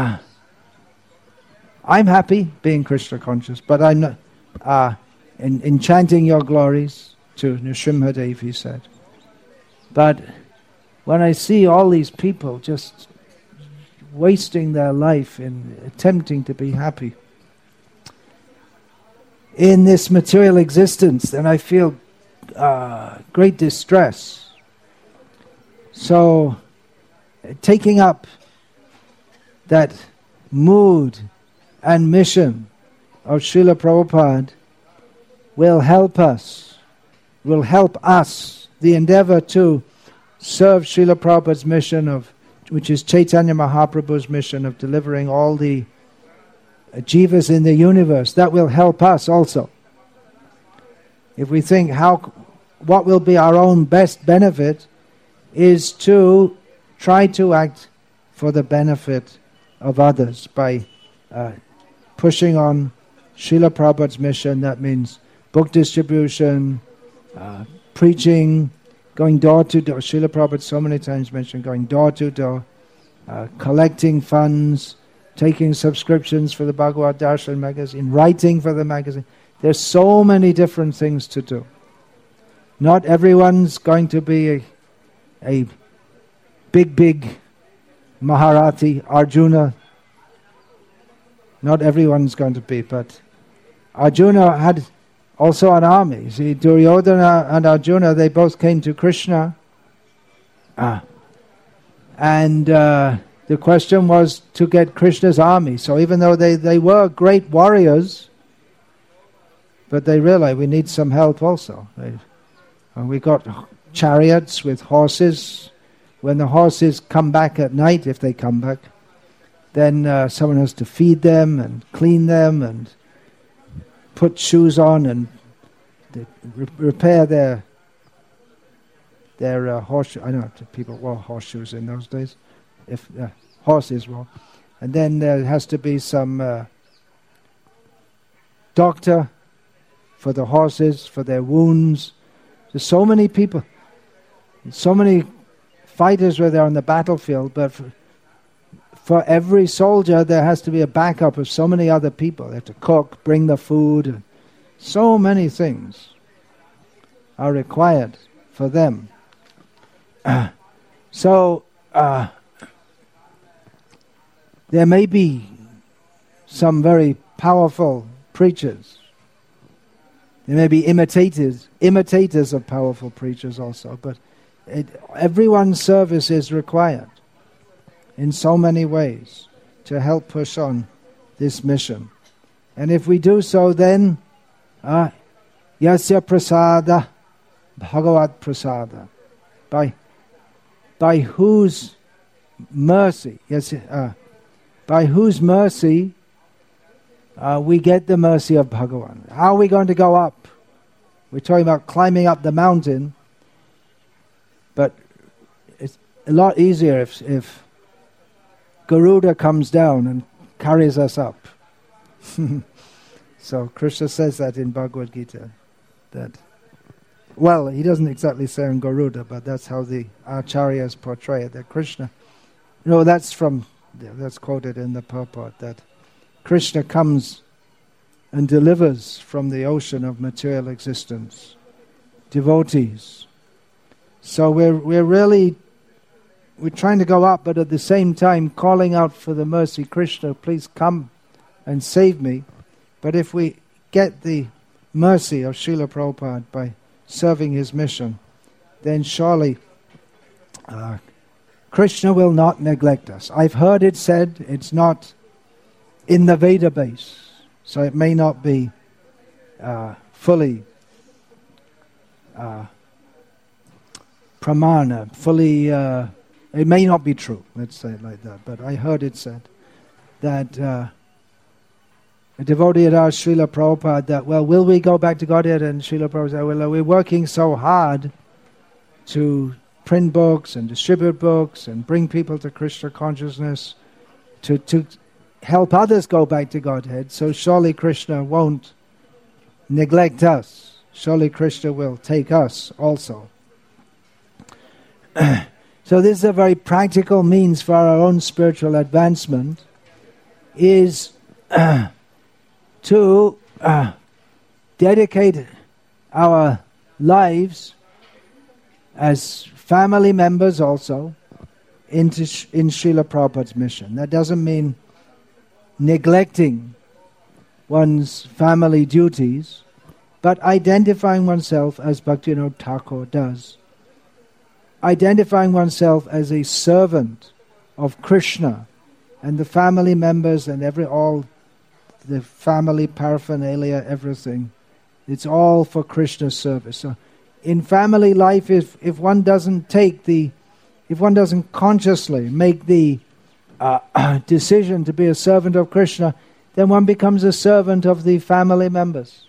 I'm happy being Krishna conscious, but I'm not in chanting your glories to Nrsimhadev, he said. But when I see all these people just wasting their life in attempting to be happy in this material existence, then I feel great distress. So taking up that mood and mission of Srila Prabhupada will help us, the endeavor to serve Srila Prabhupada's mission which is Chaitanya Mahaprabhu's mission of delivering all the jivas in the universe. That will help us also. If we think what will be our own best benefit is to try to act for the benefit of others by pushing on Srila Prabhupada's mission. That means book distribution, preaching, going door to door. Srila Prabhupada so many times mentioned going door to door, collecting funds, taking subscriptions for the Bhagavad Darshan magazine, writing for the magazine. There's so many different things to do. Not everyone's going to be a big Maharathi, Arjuna. Not everyone's going to be, but Arjuna had also an army. See, Duryodhana and Arjuna, they both came to Krishna. And the question was to get Krishna's army. So even though they were great warriors, but they realized we need some help also. And we got chariots with horses. When the horses come back at night, if they come back, then someone has to feed them and clean them and put shoes on and repair their horseshoes. I know people wore horseshoes in those days. If horses were, and then there has to be some doctor for the horses, for their wounds. There's so many people, so many fighters were there on the battlefield, but for every soldier there has to be a backup of so many other people. They have to cook, bring the food. So many things are required for them. So there may be some very powerful preachers. There may be imitators of powerful preachers also, but everyone's service is required in so many ways to help push on this mission. And if we do so, then yasya prasada bhagavat prasada, by whose mercy, we get the mercy of Bhagavan. How are we going to go up? We're talking about climbing up the mountain, but it's a lot easier if Garuda comes down and carries us up. So Krishna says that in Bhagavad Gita. Well, he doesn't exactly say on Garuda, but that's how the acharyas portray it. That Krishna, that's quoted in the purport, that Krishna comes and delivers from the ocean of material existence devotees. So we're trying to go up, but at the same time calling out for the mercy. Krishna, please come and save me. But if we get the mercy of Srila Prabhupada by serving his mission, then surely Krishna will not neglect us. I've heard it said, it's not in the Veda base, so it may not be fully pramana, fully, it may not be true, let's say it like that, but I heard it said that a devotee had asked Srila Prabhupada that, will we go back to Godhead? And Srila Prabhupada said, we're working so hard to print books and distribute books and bring people to Krishna consciousness to help others go back to Godhead, so surely Krishna won't neglect us. Surely Krishna will take us also. So this is a very practical means for our own spiritual advancement, is to dedicate our lives as family members also in Srila Prabhupada's mission. That doesn't mean neglecting one's family duties, but identifying oneself as Bhaktivinoda Thakur does. Identifying oneself as a servant of Krishna and the family members and all the family paraphernalia, everything. It's all for Krishna's service. So in family life, if one doesn't consciously make the decision to be a servant of Krishna, then one becomes a servant of the family members,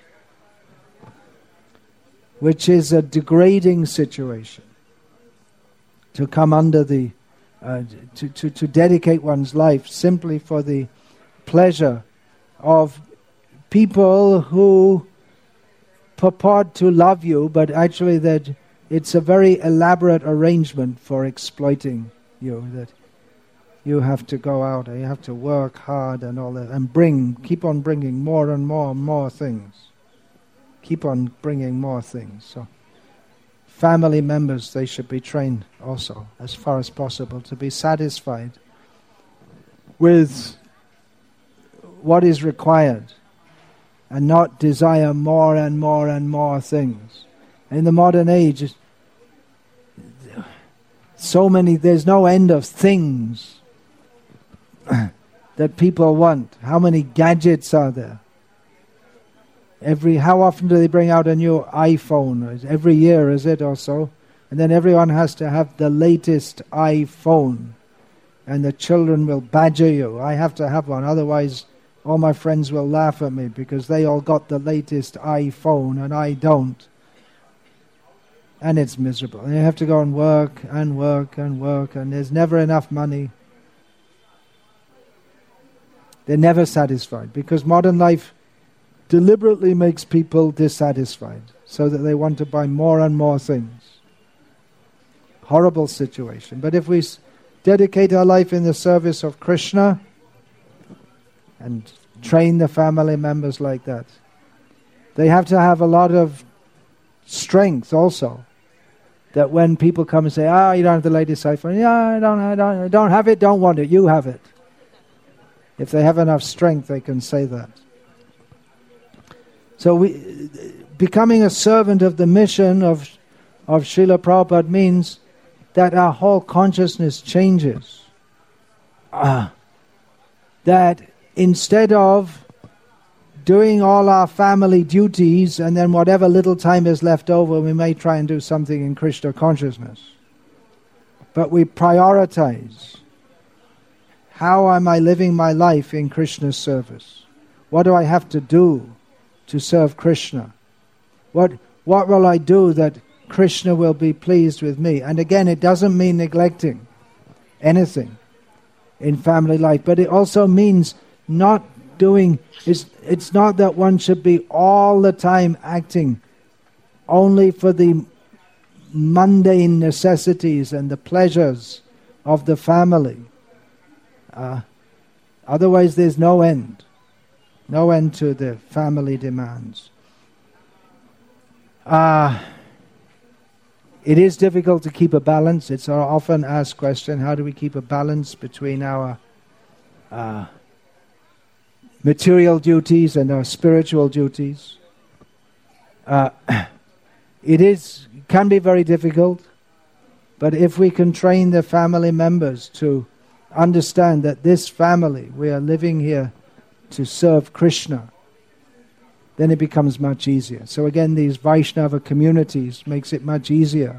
which is a degrading situation. To come under the to dedicate one's life simply for the pleasure of people who purport to love you, but actually that it's a very elaborate arrangement for exploiting you, that you have to go out and you have to work hard and all that, and keep on bringing more and more things. Keep on bringing more things. So family members, they should be trained also, as far as possible, to be satisfied with what is required and not desire more and more things. In the modern age, there's no end of things that people want. How many gadgets are there? How often do they bring out a new iPhone? Every year, is it, or so? And then everyone has to have the latest iPhone. And the children will badger you. I have to have one, otherwise all my friends will laugh at me because they all got the latest iPhone and I don't. And it's miserable. And you have to go and work, and there's never enough money. They're never satisfied because modern life deliberately makes people dissatisfied so that they want to buy more and more things. Horrible situation. But if we dedicate our life in the service of Krishna and train the family members like that, they have to have a lot of strength also. That when people come and say, you don't have the latest iPhone. Yeah, I don't have it, don't want it, you have it. If they have enough strength, they can say that. So becoming a servant of the mission of Srila Prabhupada means that our whole consciousness changes. That instead of doing all our family duties and then whatever little time is left over, we may try and do something in Krishna consciousness. But we prioritize. How am I living my life in Krishna's service? What do I have to do to serve Krishna? What will I do that Krishna will be pleased with me? And again, it doesn't mean neglecting anything in family life, but it also means not doing. It's not that one should be all the time acting only for the mundane necessities and the pleasures of the family. Otherwise there's no end to the family demands. It is difficult to keep a balance. It's an often asked question, how do we keep a balance between our material duties and our spiritual duties? It can be very difficult, but if we can train the family members to understand that this family, we are living here to serve Krishna, then it becomes much easier. So again, these Vaishnava communities makes it much easier.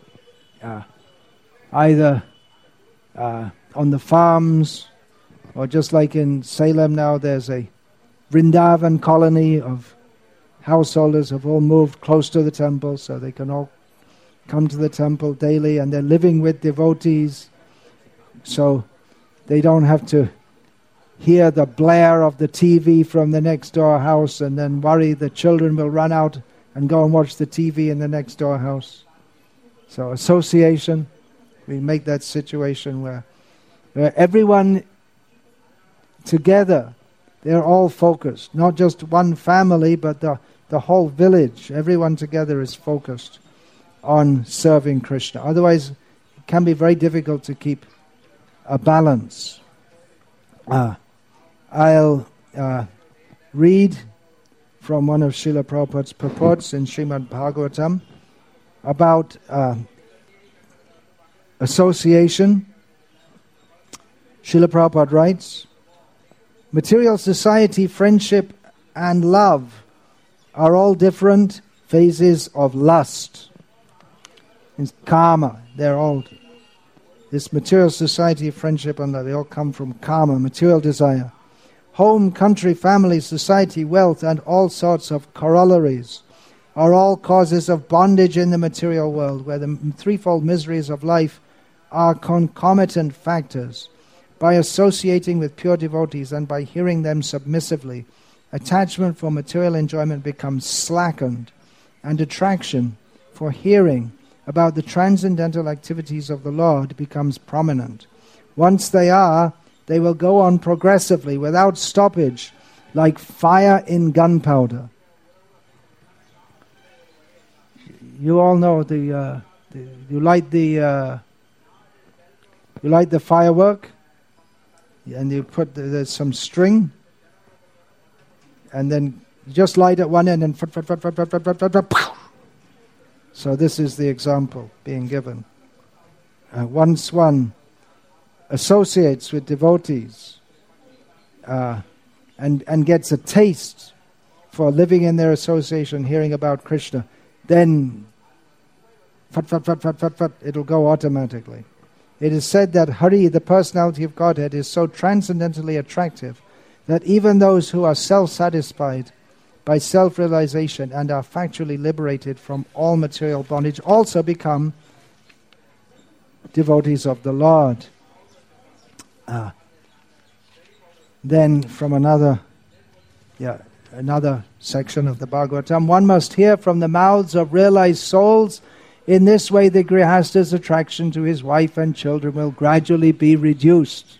Either on the farms, or just like in Salem now, there's a Vrindavan colony of householders have all moved close to the temple, so they can all come to the temple daily, and they're living with devotees, so they don't have to hear the blare of the TV from the next door house and then worry the children will run out and go and watch the TV in the next door house. So association, we make that situation where everyone together, they're all focused. Not just one family, but the whole village. Everyone together is focused on serving Krishna. Otherwise, it can be very difficult to keep a balance. I'll read from one of Srila Prabhupada's purports in Srimad Bhagavatam about association. Srila Prabhupada writes, material society, friendship and love are all different phases of lust. It's karma. They're all, this material society, friendship and love, they all come from karma, material desire. Home, country, family, society, wealth and all sorts of corollaries are all causes of bondage in the material world, where the threefold miseries of life are concomitant factors. By associating with pure devotees and by hearing them submissively, attachment for material enjoyment becomes slackened, and attraction for hearing about the transcendental activities of the Lord becomes prominent. Once they will go on progressively without stoppage, like fire in gunpowder. You all know you light the firework, and you put there's some string, and then you just light at one end and so this is the example being given. Once one associates with devotees and gets a taste for living in their association, hearing about Krishna, then it'll go automatically. It is said that Hari, the personality of Godhead, is so transcendently attractive that even those who are self-satisfied by self-realization and are factually liberated from all material bondage also become devotees of the Lord. Then from another section of the Bhagavatam, one must hear from the mouths of realized souls. In this way, the Grihasta's attraction to his wife and children will gradually be reduced.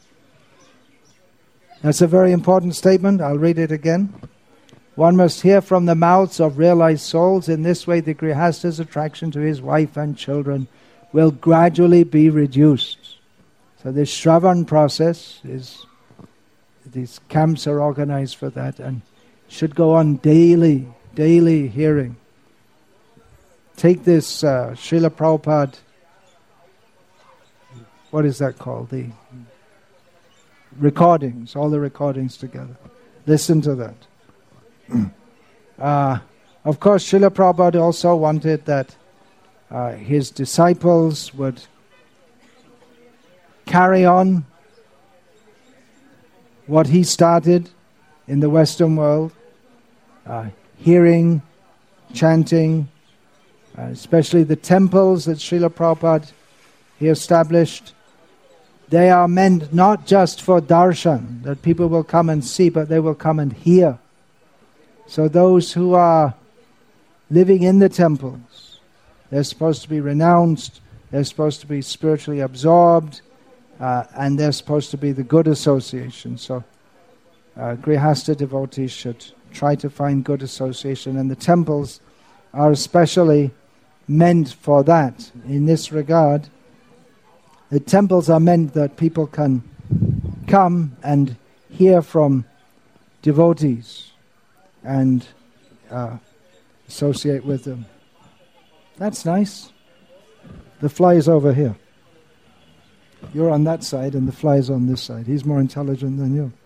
That's a very important statement. I'll read it again. One must hear from the mouths of realized souls. In this way, the Grihasta's attraction to his wife and children will gradually be reduced. So this Shravan process these camps are organized for that and should go on daily hearing. Take this Srila Prabhupada, what is that called? The recordings, all the recordings together. Listen to that. Of course, Srila Prabhupada also wanted that his disciples would carry on what he started in the Western world, hearing, chanting, especially the temples that Srila Prabhupada he established. They are meant not just for darshan, that people will come and see, but they will come and hear. So those who are living in the temples, they're supposed to be renounced, they're supposed to be spiritually absorbed, and they're supposed to be the good association. So Grihasta devotees should try to find good association, and the temples are especially meant for that. In this regard, the temples are meant that people can come and hear from devotees and associate with them. That's nice. The fly is over here. You're on that side and the fly is on this side. He's more intelligent than you.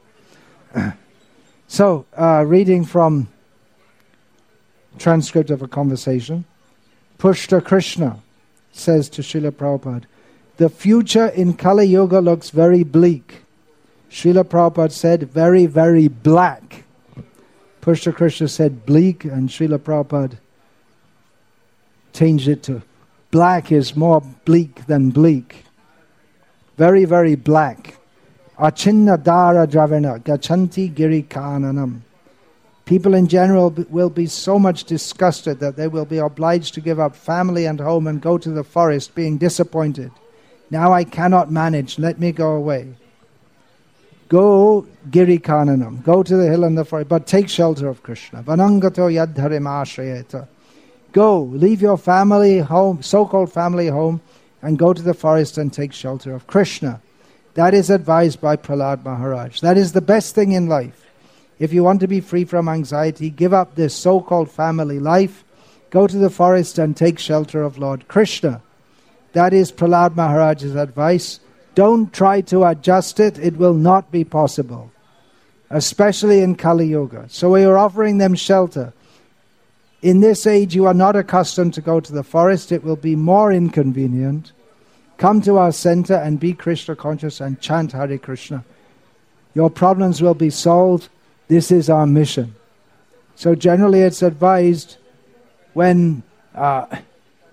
So, reading from transcript of a conversation, Pushta Krishna says to Srila Prabhupada, the future in Kali Yuga looks very bleak. Srila Prabhupada said, very, very black. Pushta Krishna said bleak, and Srila Prabhupada changed it to black is more bleak than bleak. Very, very black. Achinna dara dravena gachanti giri kananam. People in general will be so much disgusted that they will be obliged to give up family and home and go to the forest, being disappointed. Now I cannot manage, let me go away. Go giri kananam, go to the hill and the forest, but take shelter of Krishna. Vanangato yadharim ashrayeta. Go, leave your family home, so-called family home, and go to the forest and take shelter of Krishna. That is advised by Prahlad Maharaj. That is the best thing in life. If you want to be free from anxiety, give up this so-called family life, go to the forest and take shelter of Lord Krishna. That is Prahlad Maharaj's advice. Don't try to adjust it, it will not be possible. Especially in Kali Yuga. So we are offering them shelter. In this age you are not accustomed to go to the forest, it will be more inconvenient. Come to our center and be Krishna conscious and chant Hare Krishna. Your problems will be solved. This is our mission. So generally it's advised when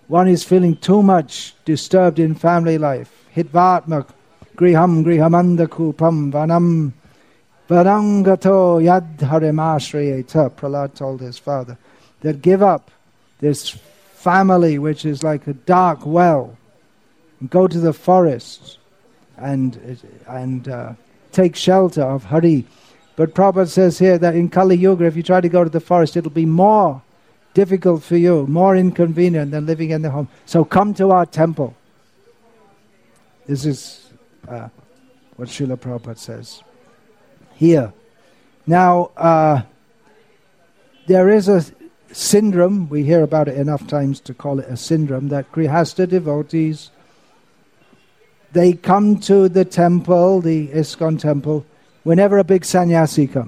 one is feeling too much disturbed in family life. Hitvatma griham grihamanda kupam vanam varangato yad harimashriyeta, Prahlad told his father, that give up this family which is like a dark well, and go to the forest and take shelter of Hari. But Prabhupada says here that in Kali Yuga, if you try to go to the forest, it'll be more difficult for you, more inconvenient than living in the home. So come to our temple. This is what Srila Prabhupada says here. Now, there is a syndrome, we hear about it enough times to call it a syndrome, that Grihastha devotees, they come to the temple, the ISKCON temple, whenever a big sannyasi comes,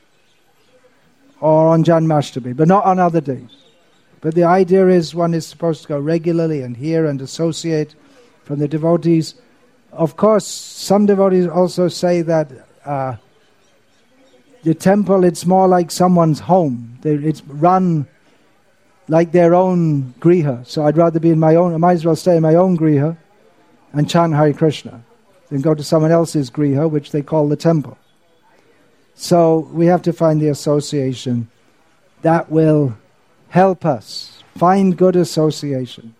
or on Janmashtami, but not on other days. But the idea is one is supposed to go regularly and hear and associate from the devotees. Of course, some devotees also say that the temple, it's more like someone's home. It's run like their own griha. So I'd rather be in my own, I might as well stay in my own griha and chant Hare Krishna than go to someone else's griha, which they call the temple. So we have to find the association that will help us find good association.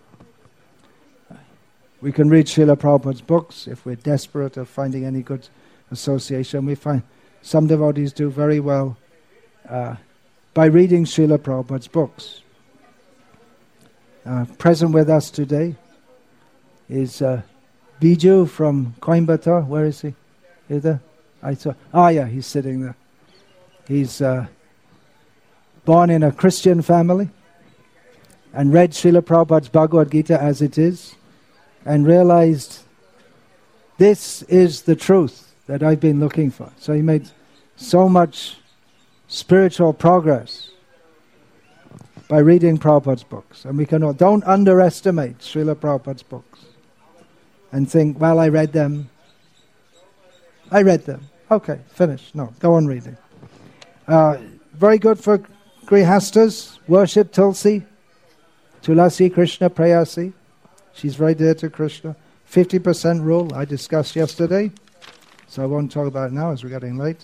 We can read Srila Prabhupada's books if we're desperate of finding any good association. We find some devotees do very well by reading Srila Prabhupada's books. Present with us today is Biju from Coimbatore. Where is he? Is there? I saw. Oh yeah, he's sitting there. He's born in a Christian family and read Srila Prabhupada's Bhagavad Gita as it is and realized this is the truth that I've been looking for. So he made so much spiritual progress by reading Prabhupada's books. And we don't underestimate Srila Prabhupada's books and think, well, I read them. Okay, finished. No, go on reading. Very good for Grihastas. Worship Tulsi. Tulasi Krishna Prayasi. She's very dear to Krishna. 50% rule I discussed yesterday, so I won't talk about it now as we're getting late.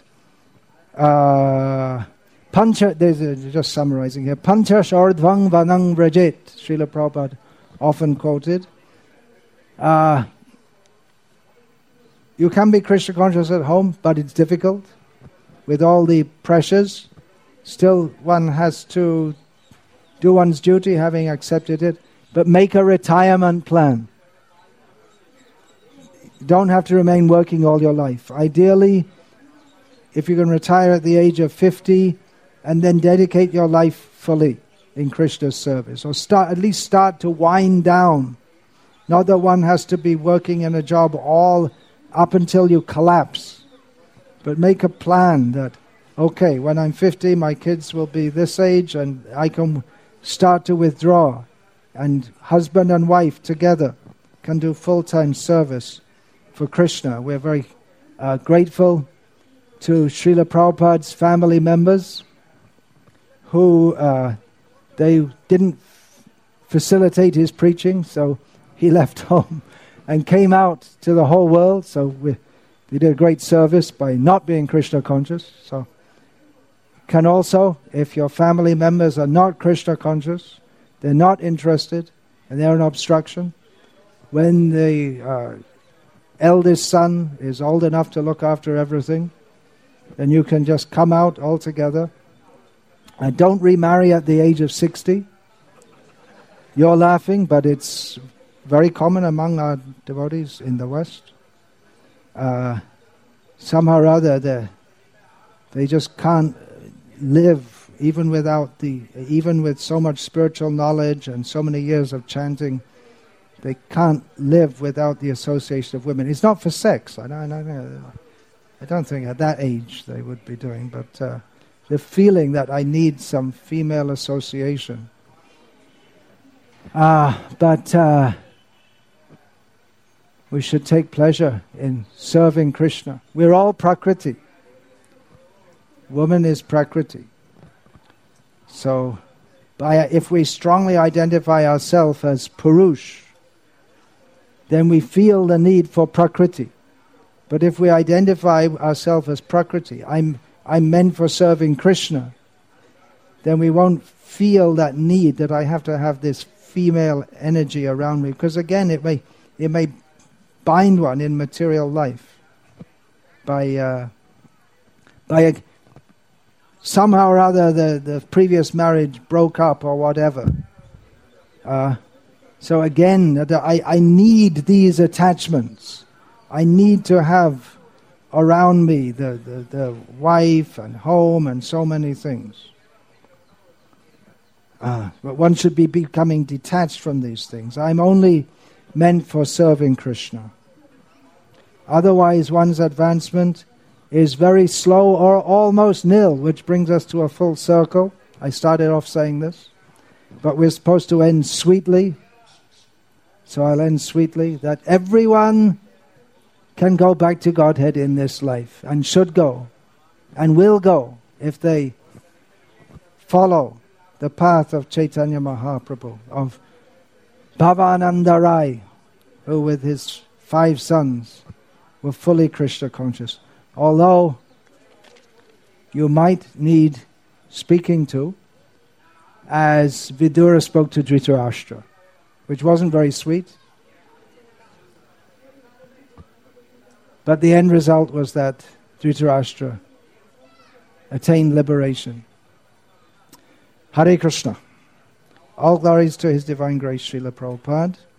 Just summarizing here. Panchash Ardvang Vanang Vrajet, Srila Prabhupada often quoted. You can be Krishna conscious at home, but it's difficult. With all the pressures, still one has to do one's duty, having accepted it, but make a retirement plan. You don't have to remain working all your life. Ideally, if you can retire at the age of 50 and then dedicate your life fully in Krishna's service, or at least start to wind down. Not that one has to be working in a job all up until you collapse, but make a plan that, okay, when I'm 50, my kids will be this age and I can start to withdraw, and husband and wife together can do full-time service for Krishna. We're very grateful to Srila Prabhupada's family members who they didn't facilitate his preaching, so he left home and came out to the whole world. So we did a great service by not being Krishna conscious. So can also, if your family members are not Krishna conscious, they're not interested, and they're an obstruction, when the eldest son is old enough to look after everything, then you can just come out altogether. And don't remarry at the age of 60. You're laughing, but it's very common among our devotees in the West. Somehow or other, they just can't live even with so much spiritual knowledge and so many years of chanting. They can't live without the association of women. It's not for sex. I don't think at that age they would be doing, but the feeling that I need some female association. But we should take pleasure in serving Krishna. We're all Prakriti. Woman is Prakriti. So if we strongly identify ourselves as Purush, then we feel the need for Prakriti. But if we identify ourselves as Prakriti, I'm meant for serving Krishna, then we won't feel that need that I have to have this female energy around me. Because again, it may bind one in material life by somehow or other the previous marriage broke up or whatever. So again, I need these attachments. I need to have around me the wife and home and so many things. But one should be becoming detached from these things. I'm only meant for serving Krishna. Otherwise, one's advancement is very slow or almost nil, which brings us to a full circle. I started off saying this, but we're supposed to end sweetly. So I'll end sweetly, that everyone can go back to Godhead in this life, and should go, and will go, if they follow the path of Chaitanya Mahaprabhu, of Bhavananda Rai, who with his 5 sons were fully Krishna conscious. Although you might need speaking to, as Vidura spoke to Dhritarashtra, which wasn't very sweet. But the end result was that Dhritarashtra attained liberation. Hare Krishna. All glories to His Divine Grace, Srila Prabhupada.